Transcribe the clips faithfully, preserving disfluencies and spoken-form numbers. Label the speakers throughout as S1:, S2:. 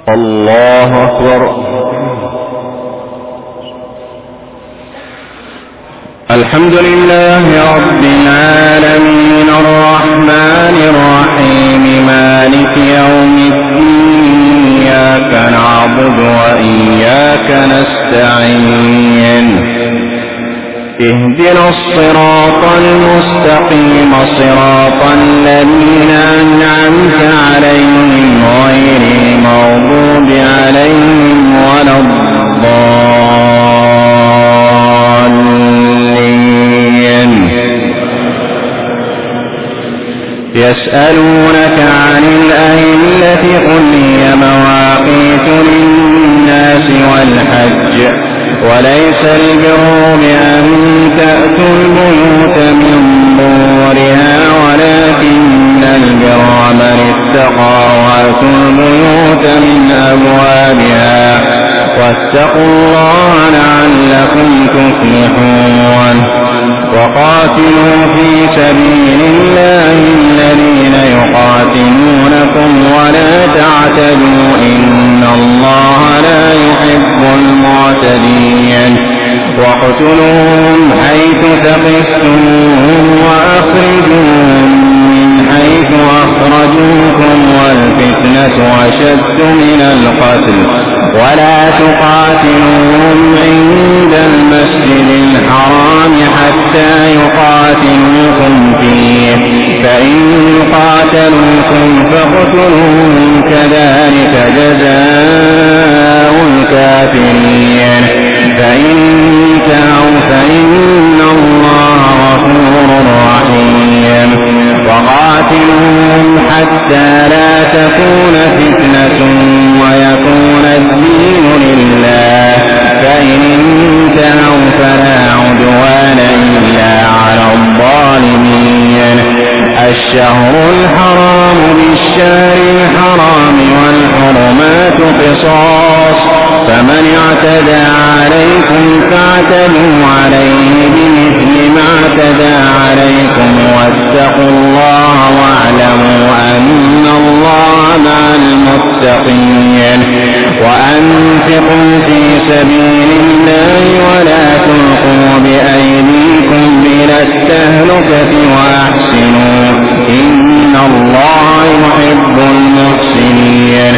S1: الله أكبر. الحمد لله رب العالمين الرحمن الرحيم مالك يوم الدين إياك نعبد وإياك نستعين اهدنا الصراط المستقيم صراط الذين أنعمت عليهم غير المغضوب عليهم ولا الضالين. يسألونك عن الأهلة قل هي مواقيت للناس والحج وليس البر بأن تأتوا البيوت من ظهورها ولكن البر من اتقى وأتوا البيوت من أبوابها واتقوا الله لعلكم تفلحون. وقاتلوا في سبيل الله الذين يقاتلونكم ولا تعتدوا إن الله لا يحب المعتدين. واقتلوهم حيث ثقفتموهم وأخرجوهم من حيث أخرجوكم والفتنة أشد من القتل ولا تقاتلوهم عند المسجد الحرام حتى يقاتلوكم فيه فإن قاتلوكم فاقتلوهم كذلك جزاء الكافرين. فإن انتهوا فإن الله غفور رحيم. وقاتلوهم حتى لا تكون فتنة ويكون الدين لله فإن انتهوا فلا عدوان إلا على الظالمين. الشهر الحرام بالشهر الحرام والحرمات قصاص فمن اعتدى عليكم فاعتدوا عليه بمثل ما اعتدى عليكم واتقوا الله واعلموا أن الله مع المتقين. وأنفقوا في سبيل الله ولا تلقوا بأيديكم إلى التهلكة وأحسنوا إن الله يحب المحسنين.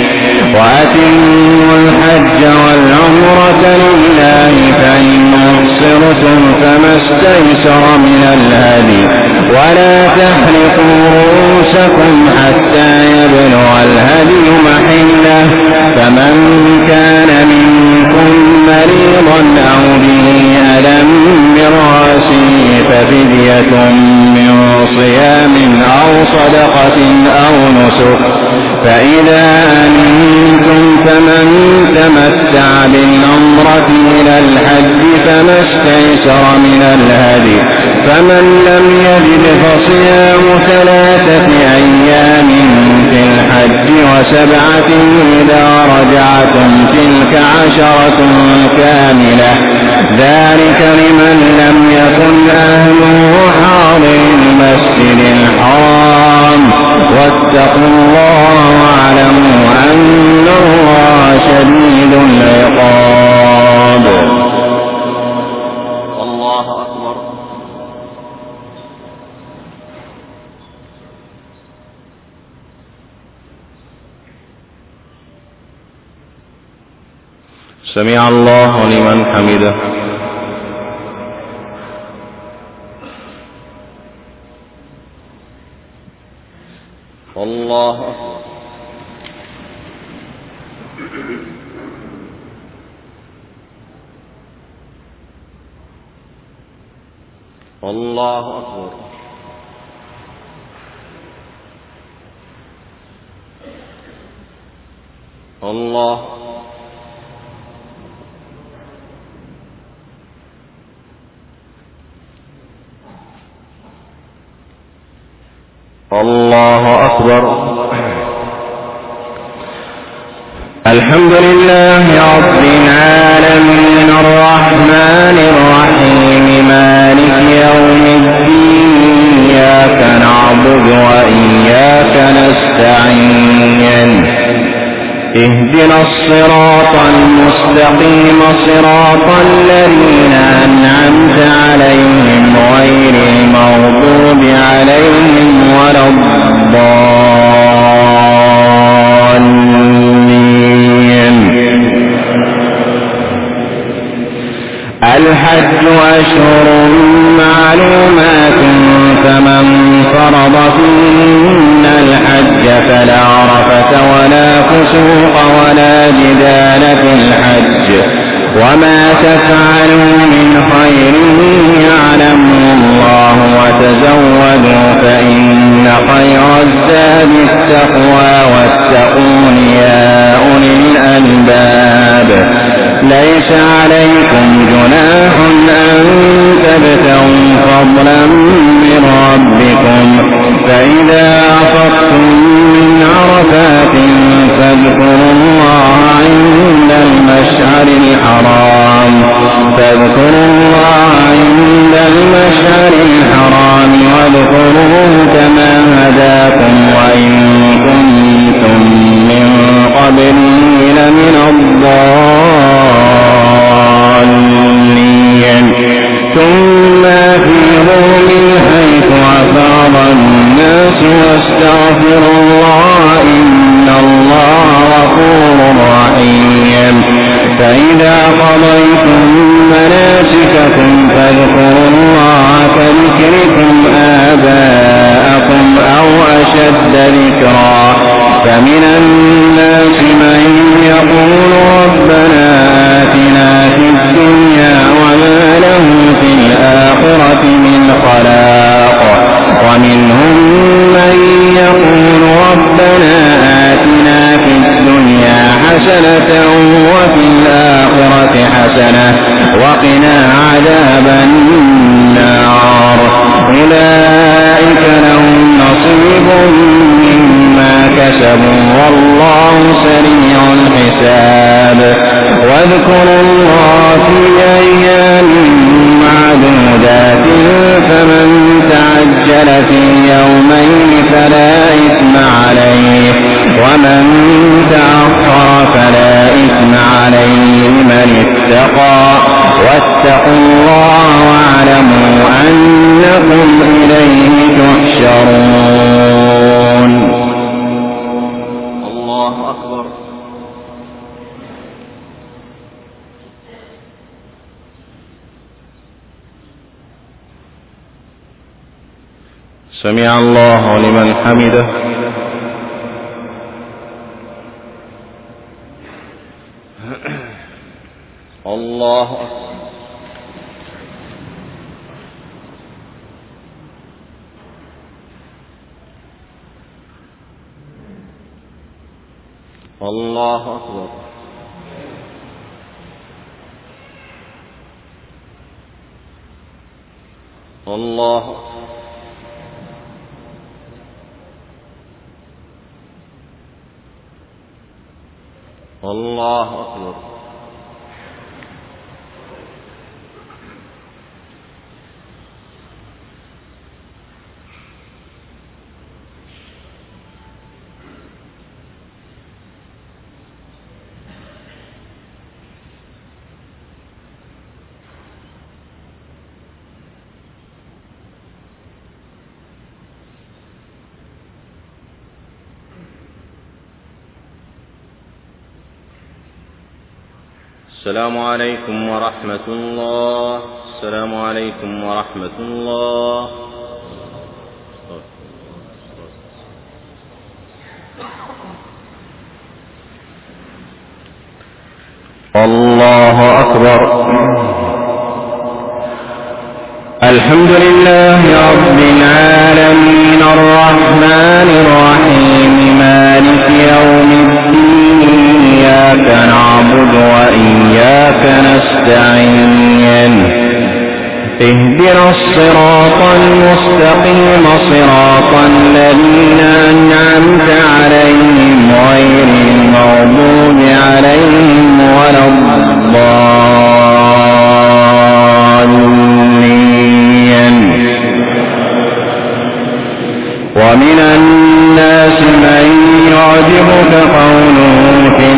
S1: وأتموا الحج والعمرة لله فإن أحصرتم فما استيسر من الهدي ولا تحلقوا رؤوسكم حتى يبلغ الهدي محله فمن كان منكم مريضا أو به ألم برأسه ففدية من صيام أو صدقة أو نسك فإذا أمنتم فمن تمتع بالعمرة إلى الحج فما استيسر من الهدي فمن لم يجد فصيام ثلاثة أيام في الحج وسبعة إذا رجعتم تلك عشرة كاملة ذلك لمن لم يكن أهله حاضر المسجد الحرام واتقوا الله واعلموا أن الله شديد العقاب. الله أكبر. سمع الله لمن حمده. الله أكبر. الله أكبر. الله الله أكبر. الحمد لله رب العالمين الرحمن الرحيم مالك يوم الدين إياك نعبد وإياك نستعين اهدنا الصراط المستقيم صراط الذين أنعمت عليهم غير المغضوب عليهم ولا الضالين. الحج أشهر معلومات فمن فرض فيهن الحج فلا رفث ولا فسوق ولا جدال في الحج وما تفعلوا من خير يعلمه الله وتزودوا فإن خير الزاد التقوى واتقون يا أولي الألباب. ليس عليكم جناح أن تبتغوا فضلا من ربكم فإذا أفضتم من عرفات فاذكروا الله عند المشعر الحرام فاذكروا الله عند المشعر الحرام واذكروه كما هداكم وإن كنتم من قبله لمن الضالين. ثم أفيضوا من حيث أفاض الناس واستغفروا الله إن الله غفور رحيم. فإذا قضيتم مناسككم فاذكروا الله كذكركم آباءكم أو أشد ذكرا. فمن الناس من يقول ربنا آتنا في الدنيا وما له في الآخرة من خلاق ومنهم من يقول ربنا آتنا في الدنيا حسنة وفي الآخرة حسنة وقنا عذاب النار. أولئك لهم نصيب مما كسبوا والله سريع الحساب. واذكروا الله في أيام معدودات فمن تعجل في يومين فلا إثم عليه ومن تأخر فلا إثم عليه لمن اتقى واتقوا الله واعلموا أنكم إليه تحشرون.
S2: الله أكبر.
S1: سمع الله لمن حمده.
S2: الله أكبر. الله أكبر. الله الله أكبر.
S1: السلام عليكم ورحمة الله. السلام عليكم ورحمة الله. الله أكبر. الحمد لله رب العالمين الرحمن الرحيم مالك يوم الدين إياك نعبد وإياك نستعين اهدنا الصراط المستقيم صراط الذين أنعمت عليهم غير المغضوب عليهم ولا الضالين. ومن الناس من يعجبك قوله في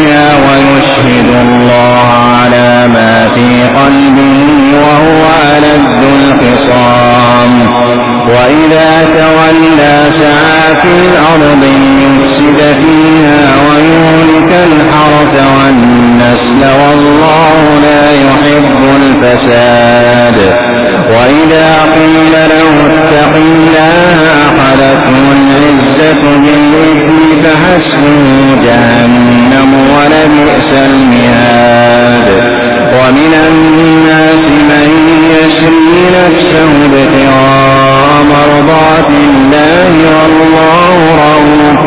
S1: الدنيا ويشهد الله على ما في قلبه وهو ألد الخصام. وإذا تولى سعى في الأرض ليفسد فيها ويهلك الحرث والنسل والله لا يحب الفساد. وإذا قيل له اتق الله أخذته العزة بالإثم فحسبه جهنم ولبئس المهاد. ومن الناس من يشري نفسه ابتغاء مرضات الله والله رؤوف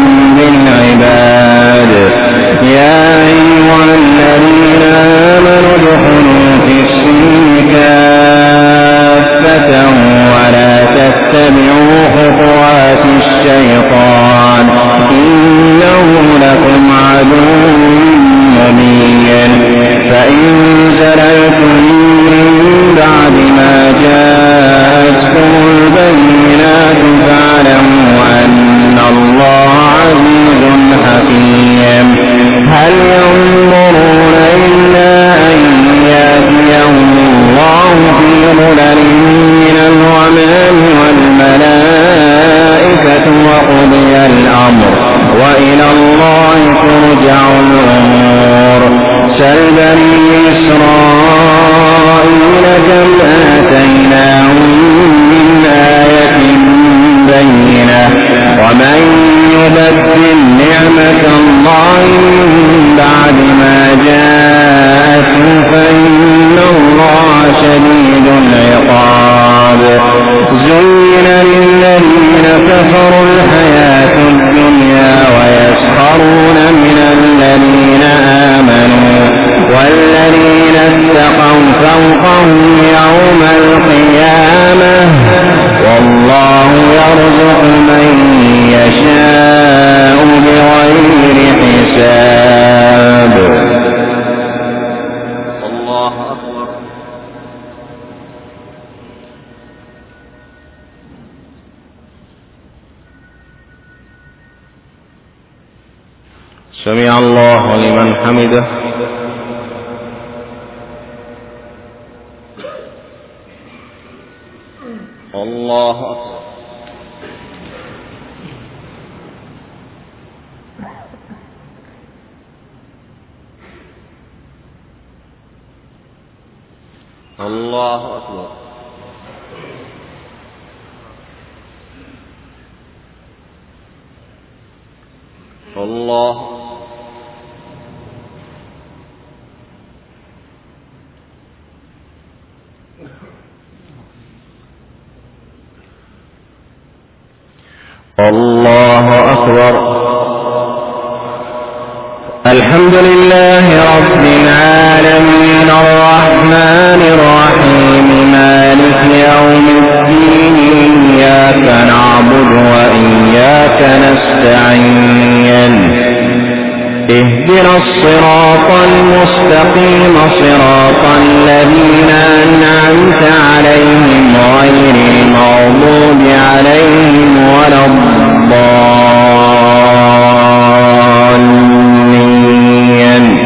S1: بالعباد. يا أيها الذين آمنوا ادخلوا في السلم كافة ولا تتبعوا خطوات الشيطان إنه لكم عدو مبين. فإن زللتم من بعد ما جاءتكم البينات فاعلموا أن الله عزيز حكيم. هل ينظرون إلا أن يأتيهم الله في ظلل من الغمام والملائكة وقضي الأمر وإلى الله ترجع الأمور. سل بني إسرائيل كم آتيناهم من آية بينة ومن يبدل نعمة الله من بعد ما جاءته فإن الله شديد العقاب. زين للذين كفروا الحياة الدنيا ويسخرون من الذين آمنوا والذين اتقوا فوقهم يوم القيامة والله يرزق من يشاء بغير حساب.
S2: الله أكبر.
S1: سمع الله لمن حمده.
S2: الله أكبر. الله أكبر. الله
S1: الله أكبر. الحمد لله رب العالمين الرحمن الرحيم مالك يوم الدين إياك نعبد وإياك نستعين. اهدنا الصراط المستقيم صراط الذين أنعمت عليهم غير المغضوب عليهم ولا الضالين.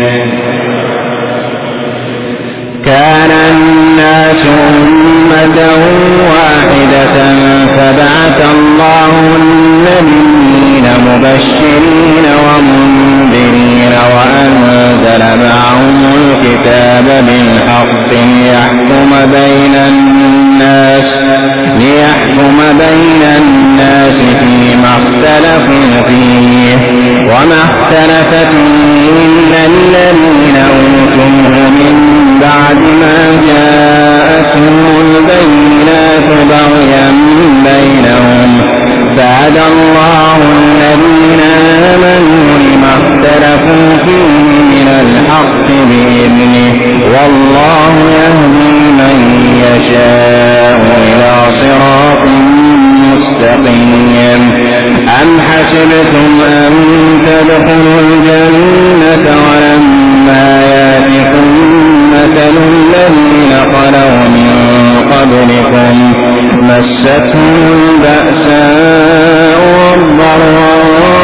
S1: كان الناس أمة واحدة فبعث الله النبيين مبشرين ومنذرين وأنزل معهم الكتاب بالحق ليحكم بين الناس ليحكم بين الناس فيما اختلفوا فيه وما اختلف فيه إلا الذين أوتوه من بعد ما جاءتهم البينات بغيا بينهم فهدى الله الذين آمنوا لما اختلفوا فيه من الحق بإذنه والله يهدي من يشاء إلى صراط مستقيم. أم حسبتم أن تدخلوا الجنة ولما يأتكم مثل الذين خلوا من قبلكم مستهم البأساء والضراء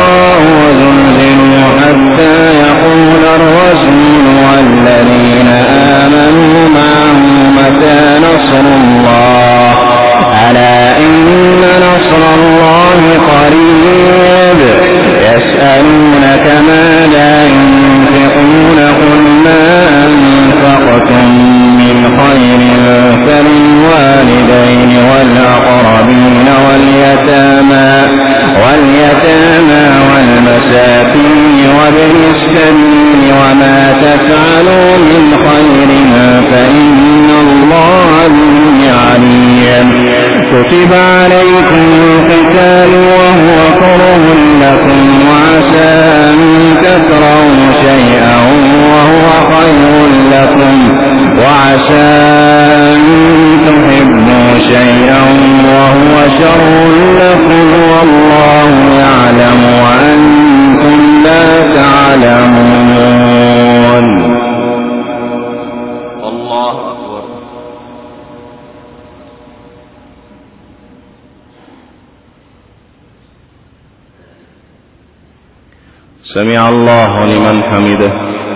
S1: وزلزلوا حتى يقول الرسول والذين آمنوا معه متى نصر الله ألا إن نصر الله قريب يسألونك ماذا ينفقون قل ما أنفقتم من خير فللوالدين والأقربين واليتامى واليتامى والمساكين وابن السبيل وما تفعلوا من خير فإن الله به عليم كتب عليكم القتال وهو كره لكم وعسى أن تكرهوا شيئا وهو خير لكم وعسى أن تحبوا شيئا وهو شر لكم والله يعلم وأنتم لا تعلمون.
S2: الله أكبر.
S1: سمع الله لمن حمده.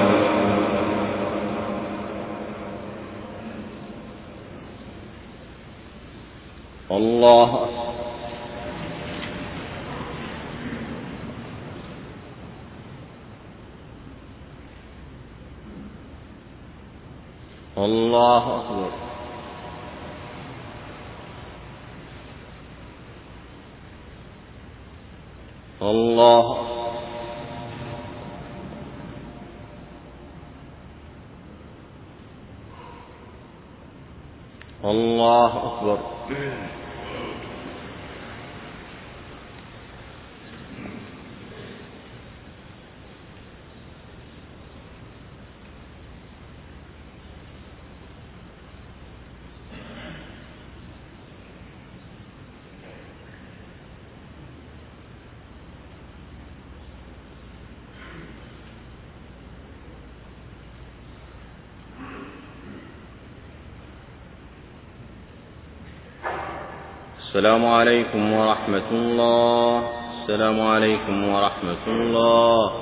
S2: الله أكبر. الله أكبر. الله الله أكبر. السلام عليكم ورحمة الله. السلام عليكم ورحمة الله.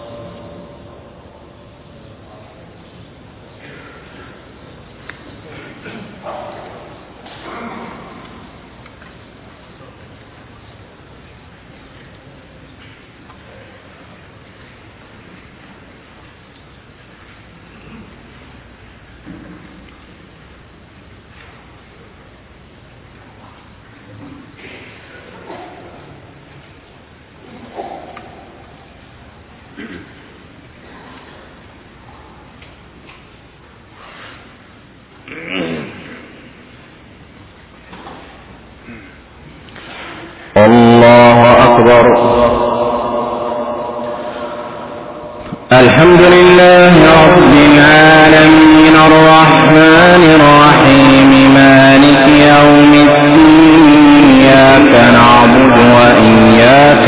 S1: الله أكبر. الحمد لله رب العالمين الرحمن الرحيم مالك يوم الدين إياك نعبد وإياك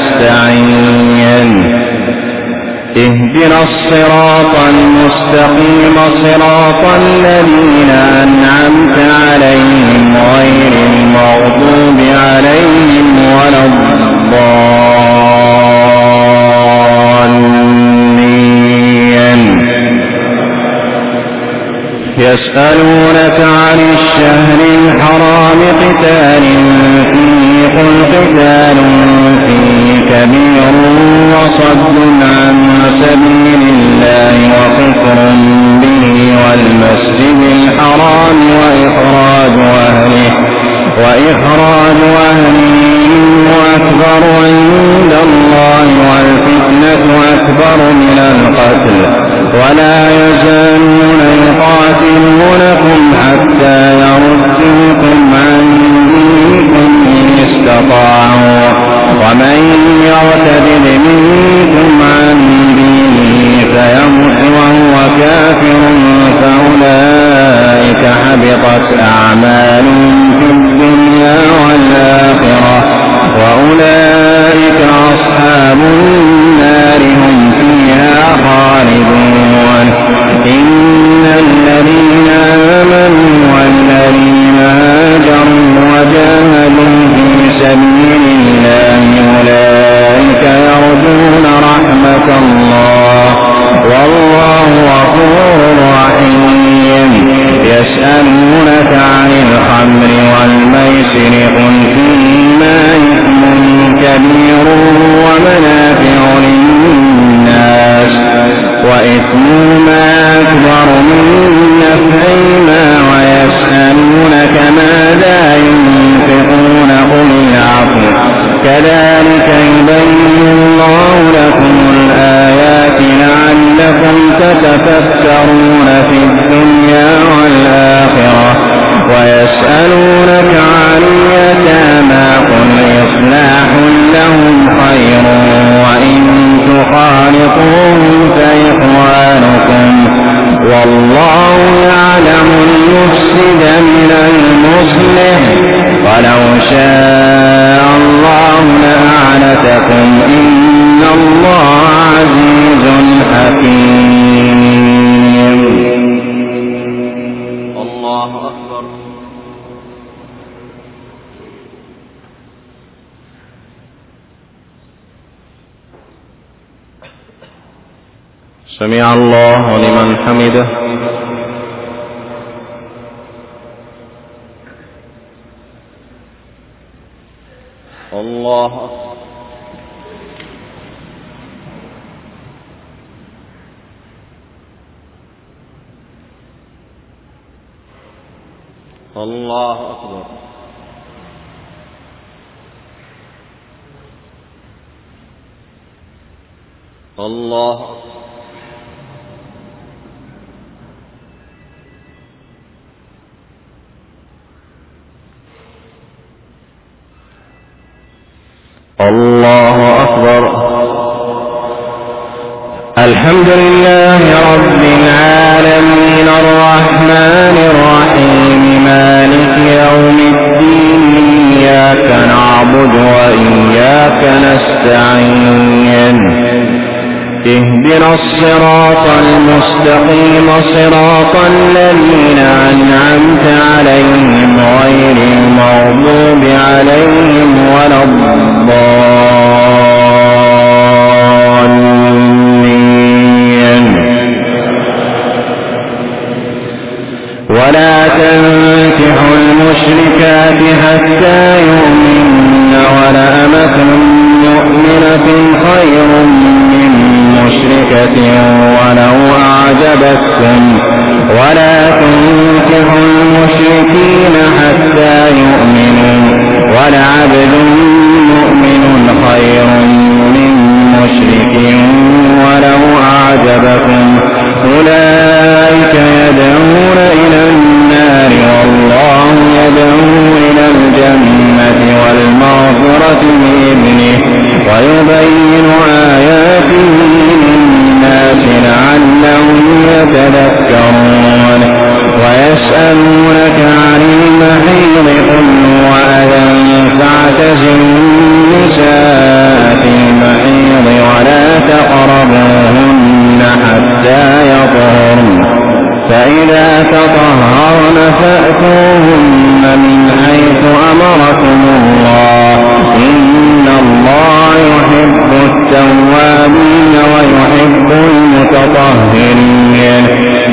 S1: نستعين اهدنا الصراط المستقيم صراط الذين أنعمت عليهم غير المغضوب عليهم ولا الضالين. يسألونك عن الشهر الحرام قتال فيه قل قتال فيه كبير وصد عن سبيل الله وكفر به والمسجد الحرام وإخراج أهله وإخراج أهله أكبر عند الله والفتنة أكبر من القتل ولا يزالون يقاتلونكم حتى يردوكم يتفكرون في الدنيا والآخرة ويسألونك عن اليتامى قل إصلاح لهم خير وإن تخالطوهم فإخوانكم والله يعلم المفسد من المصلح ولو شاء الله لأعنتكم إن الله عزيز حكيم.
S2: الله أكبر.
S1: سمع الله لمن حمده.
S2: الله أكبر. الله أكبر. الله أكبر.
S1: الله أكبر. الحمد لله رب العالمين الرحمن الرحيم مالك يوم الدين إياك نعبد وإياك نستعين اهدنا الصراط المستقيم صراط الذين أنعمت عليهم غير المغضوب عليهم ولا الضالين. ولا تنكحوا المشركات حتى يؤمنن ولأمة مؤمنة خير من مشركة ولو أعجبتكم ولا تنكحوا المشركين حتى يؤمنوا ولعبد مؤمن خير من مشرك ولو أعجبكم أولئك يدعون إلى النار والله يدعو إلى الجنة والمغفرة بإذنه ويبين آياته للناس لعلهم يتذكرون. ويسألونك عن المحيض قل هو أذى فاعتزلوا النساء في المحيض ولا تقربوهن حتى يطهرن فإذا تطهرن فأتوهن من حيث أمركم الله إن الله يحب التوابين ويحب المتطهرين.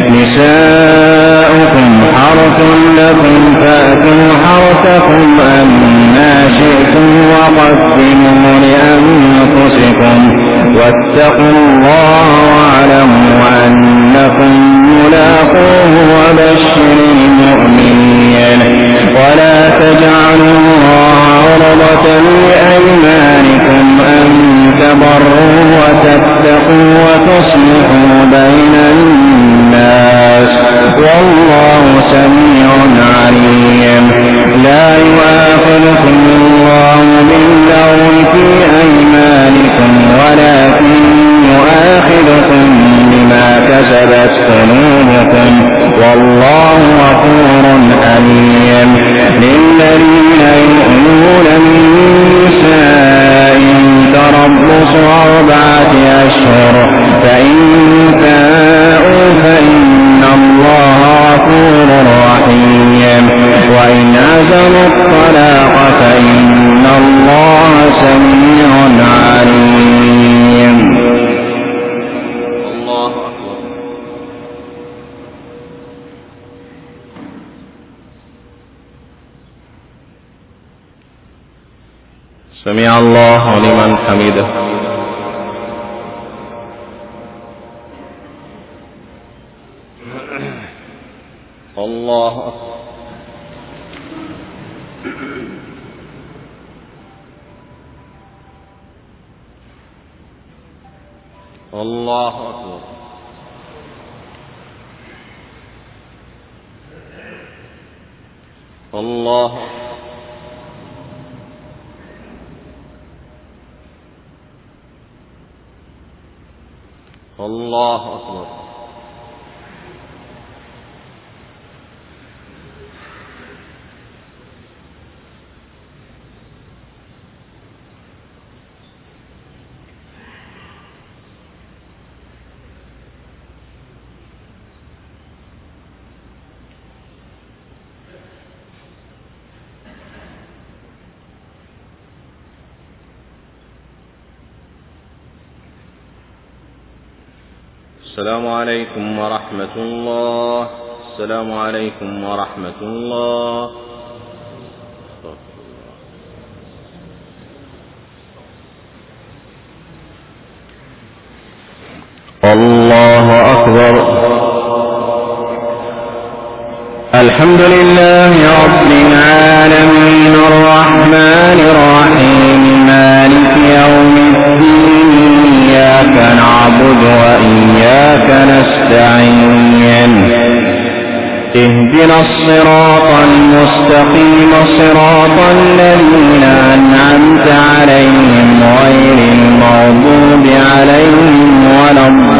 S1: نساؤكم حرث لكم فأتوا حرثكم أنى شئتم وقدموا لأنفسكم واتقوا الله واعلموا أنكم ملاقوه وبشر المؤمنين. ولا تجعلوا الله عرضة لأيمانكم أن تبروا وتتقوا وتصلحوا بين الناس والله سميع عليم. لا يؤاخذكم الله باللغو في أيمانكم ولكن يؤاخذكم بما كسبت قلوبكم والله غفور حليم. للذين يؤمنون من نسائهم تربص أربعة أشهر فإن فاءوا فإن الله غفور رحيم. وإن عزموا الطلاق فإن الله سميع عليم.
S2: الله أكبر.
S1: سمع الله لمن حمده.
S2: الله أكبر. الله أكبر. الله الله أكبر.
S1: السلام عليكم ورحمة الله. السلام عليكم ورحمة الله. الله أكبر. الحمد لله رب العالمين الرحمن الرحيم مالك يوم الدين إياك نعبد وإياك نستعين اهدنا الصراط المستقيم صراط الذين أنعمت عليهم غير المغضوب عليهم ولا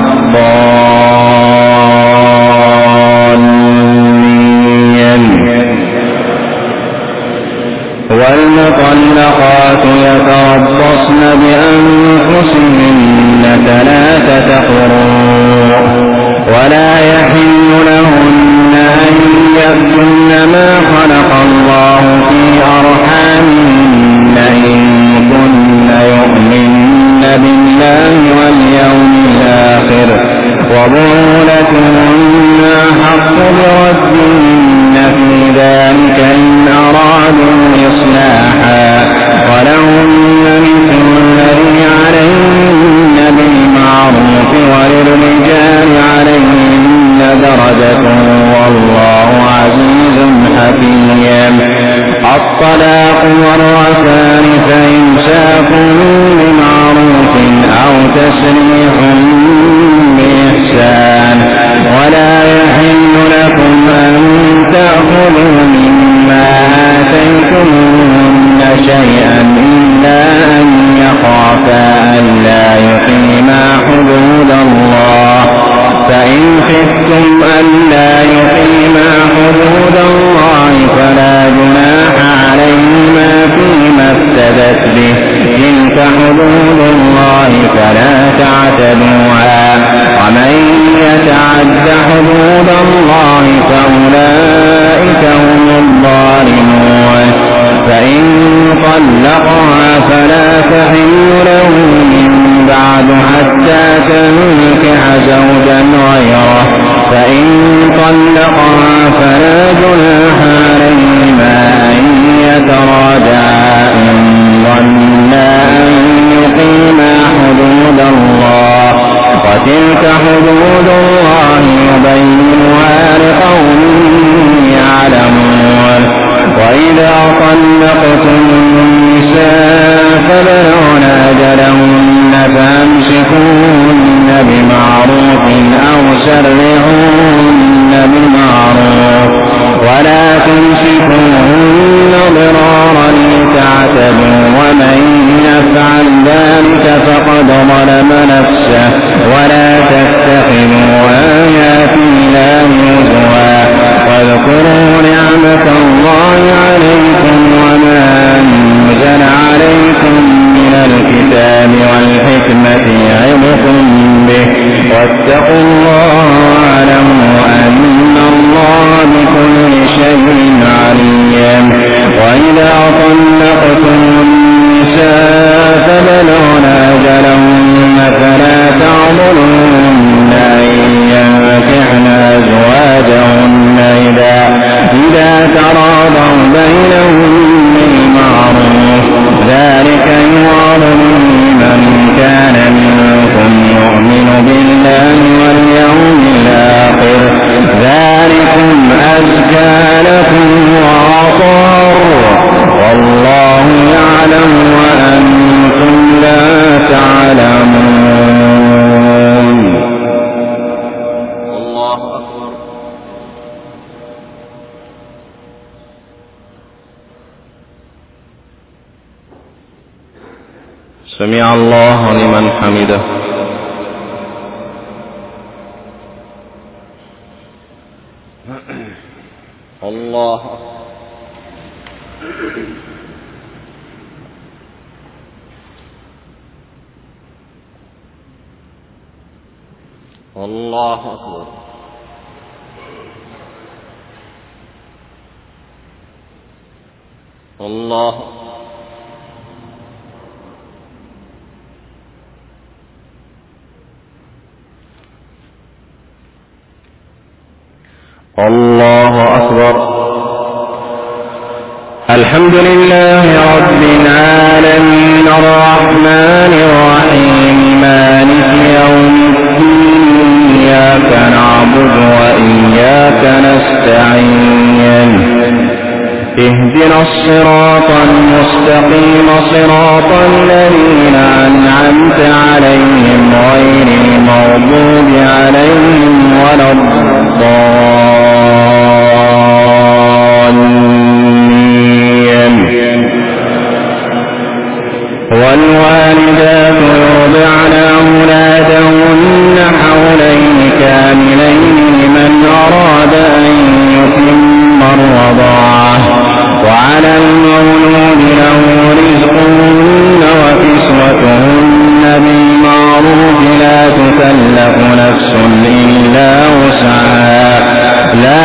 S1: الضالين. والمطلقات يتربصن بأنفسهن ثلاثة قروء ولا يحل لهن أن يكتمن ما خلق الله في أرحامهن إن كن يؤمن بالله واليوم الآخر وبعولتهن أحق بردهن في ذلك إن أرادوا إصلاحا ولهن مثل الذي عليهن بالمعروف وللرجال عليهن درجة والله عزيز حكيم. الطلاق مرتان فإمساك بمعروف أو تسريح بإحسان ولا يحل لكم أن تأخذوا مما آتيتموهن شيئا إلا أن يخافا ألا يقيما حدود الله فإن خفتم ألا يقيما حدود الله فلا جناح عليهما فيما افتدت به تلك حدود الله فلا تعتدوها ومن يتعد حدود الله فأولئك هم الظالمون. فإن طلقها فلا تحل له من بعد حتى تنكح زوجا غيره فإن طلقها فلا جناح عليهما أن يتراجعا إن ظنا أن يقيما حدود الله وتلك حدود الله يبينها لقوم يعلمون. وإذا طلقتم النساء فبلغن أجلهن فأمسكوهن بمعروف أو سرحوهن بمعروف ولا تمسكوهن ضرارا لتعتدوا ومن يفعل ذلك فقد ظلم نفسه ولا تتخذوا آيات الله هزوا واذكروا نعمة الله عليكم وما أنزل عليكم من الكتاب والحكمة يعظكم به واتقوا الله واعلموا أن الله بكل شيء عليم. وإذا طلقتم النساء فبلغن أجلهن فلا تعضلوهن أن ينكحن أزواجهن إذا إذا تراضوا بينهم بالمعروف ذلك يوعظ من كان منكم يؤمن بالله واليوم الآخر ذلكم أزكى لكم وأطهر سمع الله لمن حمده.
S2: الله الله أكبر. الله
S1: الله أكبر. الحمد لله رب العالمين الرحمن الرحيم مالك يوم الدين إياك نعبد وإياك نستعين اهدنا الصراط المستقيم صراط الذين أنعمت عليهم غير المغضوب عليهم ولا الضالين. والوالدات يرضعن أولادهن حولين كاملين لمن أراد أن يتم الرضاعة وعلى المولود له رزقهن وكسوتهن بالمعروف لا تكلف نفس إلا وسعها لا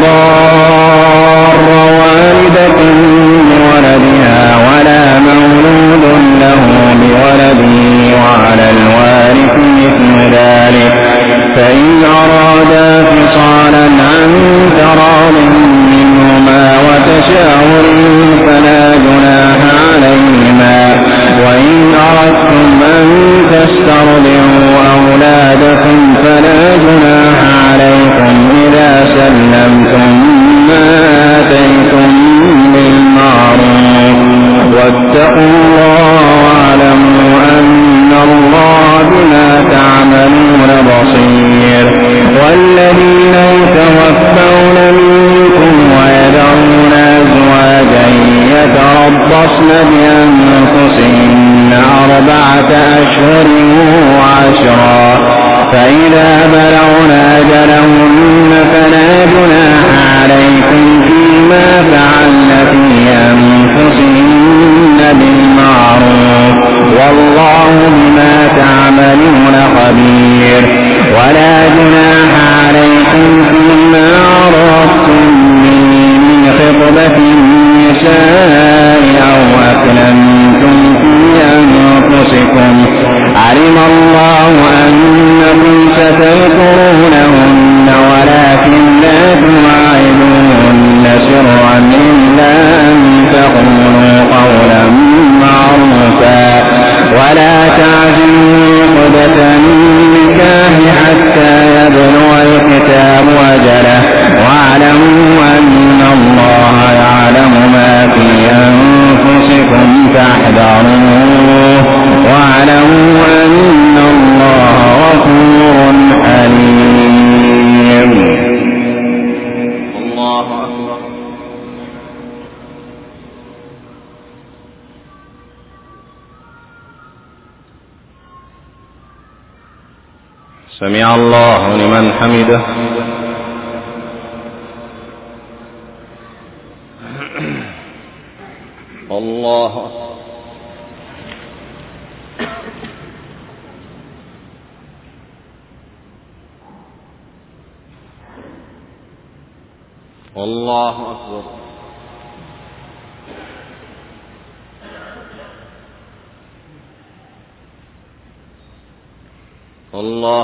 S1: تضار والدة بولدها ولا مولود له بولده وعلى الوارث مثل ذلك فإن أرادا فصالا عن تراض منهما وتشاور فلا جناح عليهما. وإن أردتم أن تسترضعوا أولادكم فلا جناح عليكم إذا سلمتم ما آتيتم بالمعروف واتقوا الله واعلموا أن الله بما تعملون بصير. والذين يتوفون منكم ويذرون أزواجا يتربصن بأنفسهن أربعة أشهر وعشرا فإذا بلغن أجلهن فلا جناح عليكم فيما فعلن في أنفسهن بالمعروف والله بما تعملون خبير. ولا جناح عليكم فيما عرضتم به من خطبة النساء أو أكننتم في أنفسكم علم الله أنكم ستذكرونهن ولكن لا تواعدوهن سرا إلا أن تقولوا قولا معروفا ولا تعزموا عقدة النكاح حتى يبلغ الكتاب أجله واعلموا أن الله يعلم ما في أنفسكم فاحذروه واعلموا أن الله غفور حليم.
S2: الله أكبر.
S1: سمع الله لمن حمده.
S2: الله الله أكبر. الله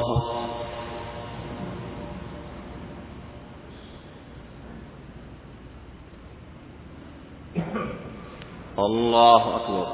S2: الله أكبر.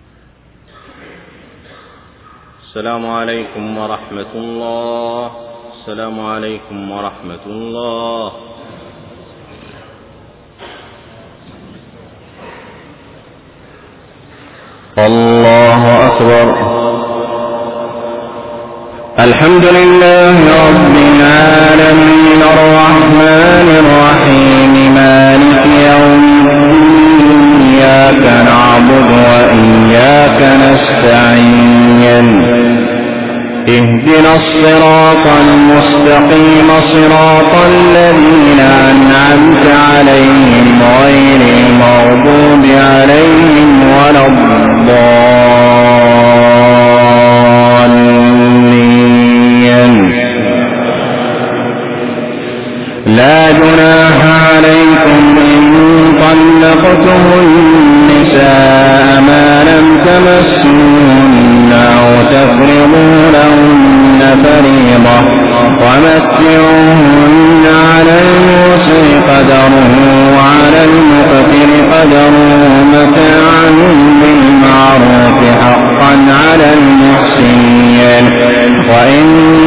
S1: السلام عليكم ورحمة الله.
S2: السلام عليكم ورحمة الله.
S1: الله أكبر. الحمد لله رب العالمين الرحمن الرحيم مالك يوم الدين إياك نعبد وإياك نستعين اهدنا الصراط المستقيم صراط الذين أنعمت عليهم غير المغضوب عليهم ولا الضالين. لا جناح عليكم إن طلقتم النساء ما لم تمسوهن أو تفرضوا لهن فريضة ومتعوهن على الموسع قدره وعلى المقتر قدره متاعا بالمعروف حقا على المحسنين. وإن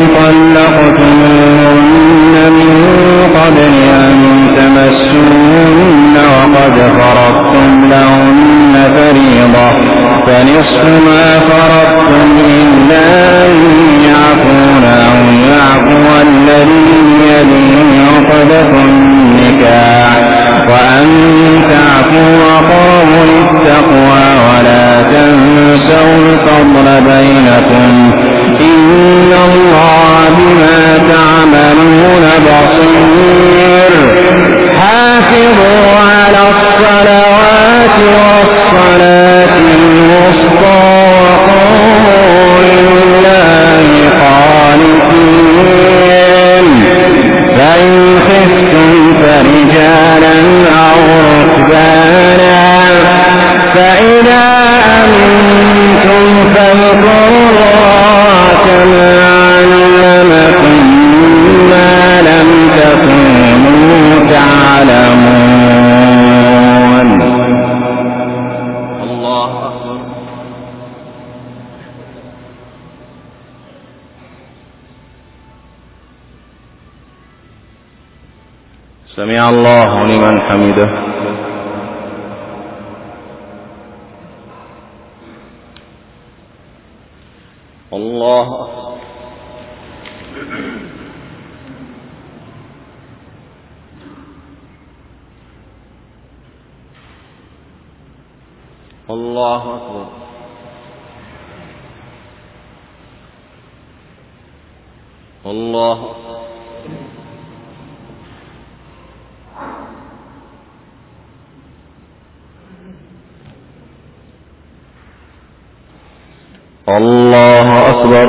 S1: طلقتموهن من قبل أن تمسوهن وقد فرضتم لهن فريضة فنصف ما فرضتم إلا أن يعفون أو يعفو الذي بيده عقدة النكاح وأن تعفوا أقرب للتقوى ولا تنسوا الفضل بينكم إن الله بما تعملون بصير. حافظوا على الصلوات والصلاة الوسطى وقوموا لله قانتين. فإن خفتم فرجالا أو ركبانا فإذا أمنتم فاذكروا الله كما علمكم ما لم تكونوا تعلمون.
S2: الله أكبر.
S1: سمع الله لمن حمده.
S2: الله أكبر. الله أكبر. الله
S1: الله أكبر.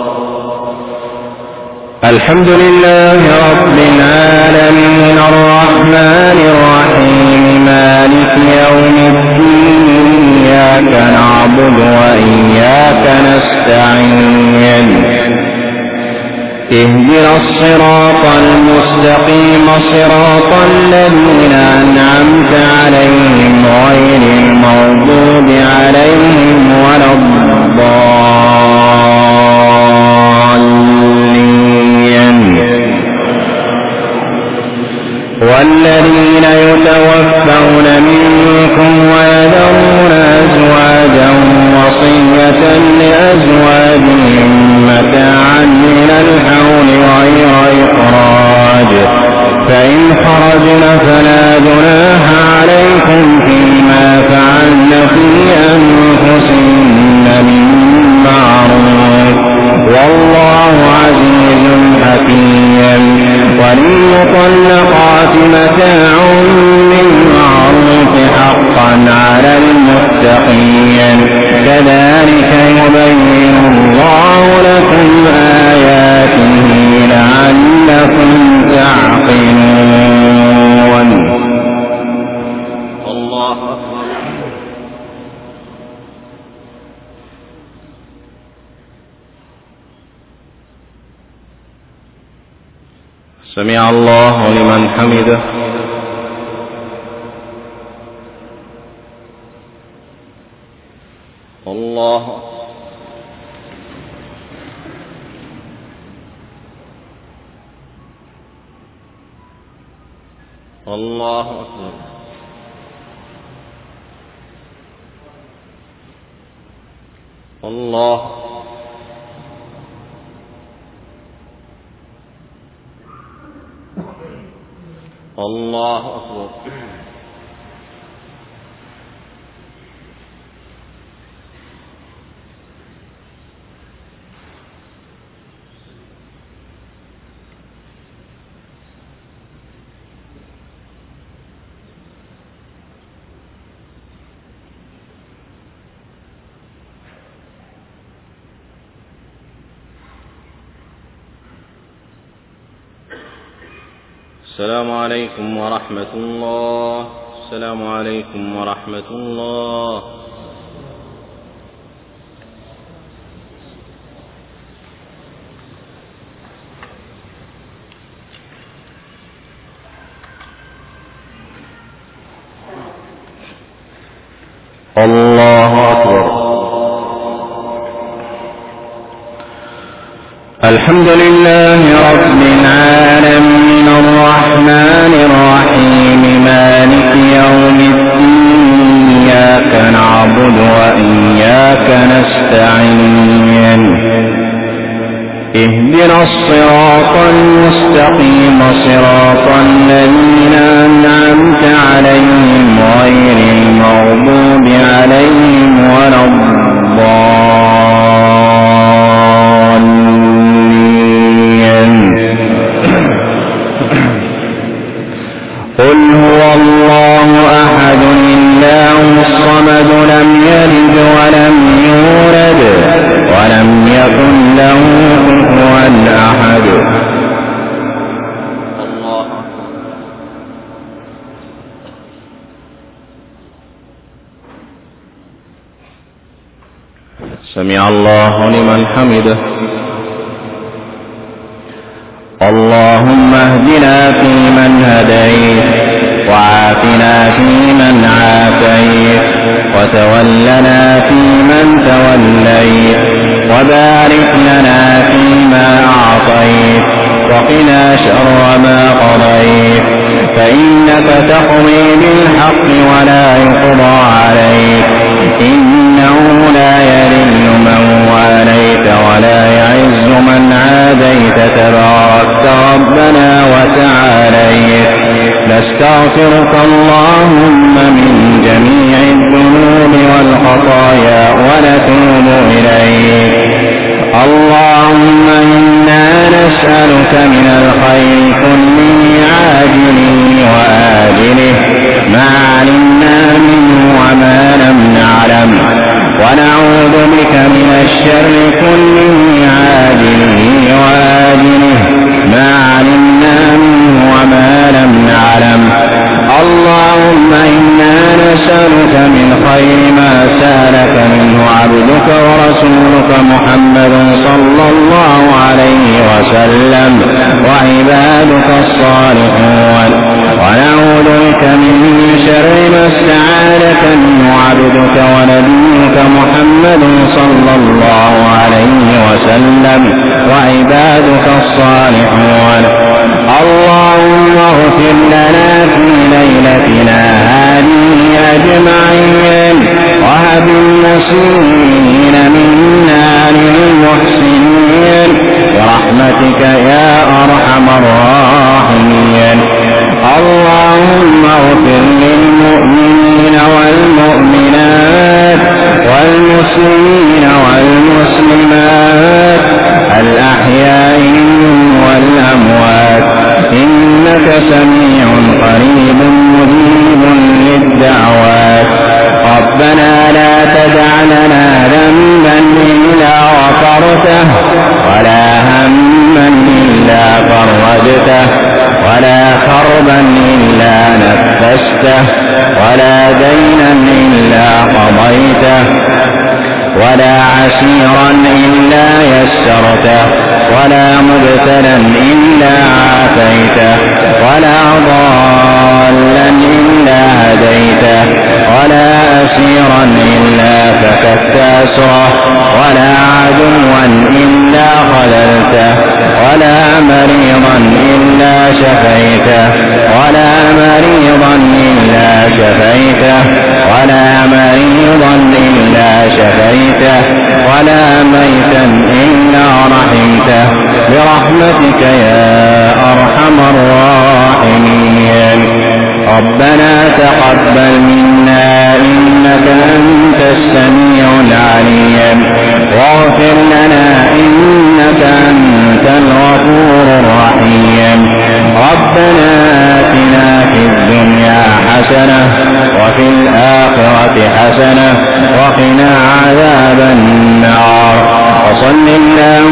S1: الحمد لله رب العالمين الرحمن الرحيم مالك يوم الدين إياك نعبد وإياك نستعين اهدنا الصراط المستقيم صراط الذين أنعمت عليهم غير المغضوب عليهم ولا الضالين. والذين يتوفون منكم ويذرون أزواجا وصية لأزواجهم متاعا إلى الحول غير إخراج فإن خرجن فلا جناح عليكم فيما فعلن في أنفسهن من معروف والله عزيز حكيم. وللمطلقات متاع بالمعروف حقا على المتقين. كذلك يبين الله لكم آياته لعلكم تعقلون.
S2: الله أكبر.
S1: سمع الله لمن حمده.
S2: الله الله أكبر. الله الله أكبر.
S1: السلام عليكم ورحمة الله. السلام عليكم ورحمة الله. الله أكبر. الحمد لله رب العالمين الرحمن الرحيم مالك يوم الدين إياك نعبد وإياك نستعين اهدنا الصراط المستقيم صراط الذين أنعمت عليهم غير المغضوب عليهم ولا الضالين. قل هو الله أحد الله الصمد لم يلد ولم يولد ولم يكن له كفوا أحد.
S2: الله
S1: سمع الله لمن حمده. اللهم اهدنا فيمن هديت وعافنا فيمن عافيت وتولنا فيمن توليت وبارك لنا فيما أعطيت وقنا شر ما قضيت فإنك تقضي بالحق ولا يقضى عليك إنه لا يذل من واليت ولا يعز من عاديت تباركت ربنا وتعاليت. نستغفرك اللهم من جميع الذنوب والخطايا ونتوب إليك. اللهم إنا نسألك من الخير كله عاجله وآجله ما علمنا منه وما لم نعلم ونعوذ بك من الشر كله عاجله وآجله ما علمنا منه وما لم نعلم. اللهم إنا نسألك من خير ما سألك منه عبدك ورسولك محمد صلى الله عليه وسلم وعبادك الصالحون ونعوذ بك من شر ما استعاذك منه عبدك ونبيك محمد صلى الله عليه وسلم وعبادك الصالحون. اللهم اغفر لنا في ليلتنا هذه أجمعين وهب المسلمين منا للمحسنين برحمتك يا أرحم الراحمين. اللهم اغفر للمؤمنين والمؤمنات والمسلمين والمسلمات الأحياء والأموات إنك سميع قريب مجيب للدعوات. ربنا لا تدع لنا ذنبا إلا غفرته ولا هما إلا فرجته ولا كربا إلا نفسته ولا دينا إلا قضيته ولا عسيرا إلا يسرته ولا مبتلا إلا عافيته ولا ضالا إلا هديته ولا أسيرا إلا فككت أسره ولا عدوا إلا خذلته ولا مريضا إلا شفيته ولا مريضا شفيته ولا مريضا إلا شفيته ولا ميتا إلا رحمته برحمتك يا أرحم الراحمين. ربنا تقبل منا إنك أنت السميع العليم واغفر لنا إنك أنت الغفور الرحيم. ربنا آتنا في الدنيا حسنة وفي الآخرة حسنة وقنا عذاب النار. وصل اللهم